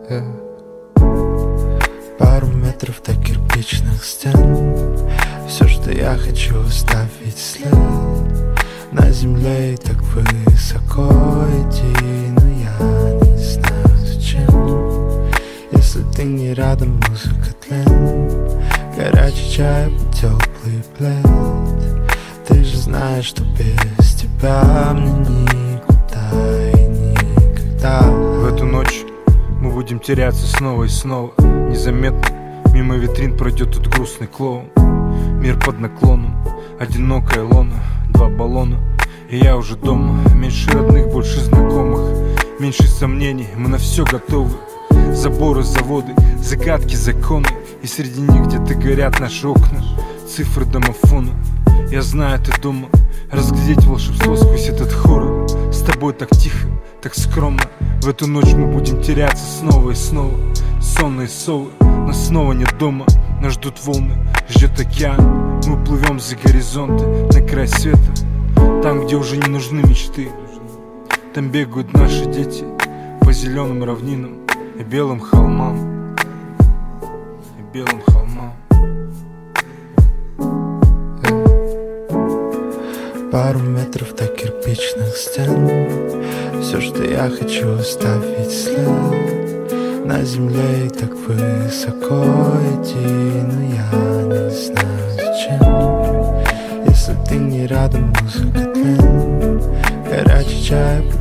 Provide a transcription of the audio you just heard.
Пару метров до кирпичных стен. Все, что я хочу, оставить след на земле и так высоко идти. Но я не знаю зачем. Если ты не рядом, музыка тлен, горячий чай под теплый плед. Ты же знаешь, что без тебя мне никуда и никогда. В эту ночь мы будем теряться снова и снова. Незаметно мимо витрин пройдет тут грустный клоун. Мир под наклоном, одинокая лона, 2 баллона, и я уже дома. Меньше родных, больше знакомых, меньше сомнений, мы на все готовы. Заборы, заводы, загадки, законы, и среди них где-то горят наши окна, цифры домофона. Я знаю, ты дома, разглядеть волшебство сквозь этот хоррор. С тобой так тихо, так скромно. В эту ночь мы будем теряться снова и снова. Сонные совы, но снова нет дома. Нас ждут волны, ждет океан. Мы плывем за горизонты, на край света. Там, где уже не нужны мечты. Там бегают наши дети по зеленым равнинам и белым холмам. И белым холмам. Пару метров до кирпичных стен. Все, что я хочу, оставить след на земле и так высоко идти. Но я не знаю зачем. Если ты не рядом, музыка тлен, горячий чай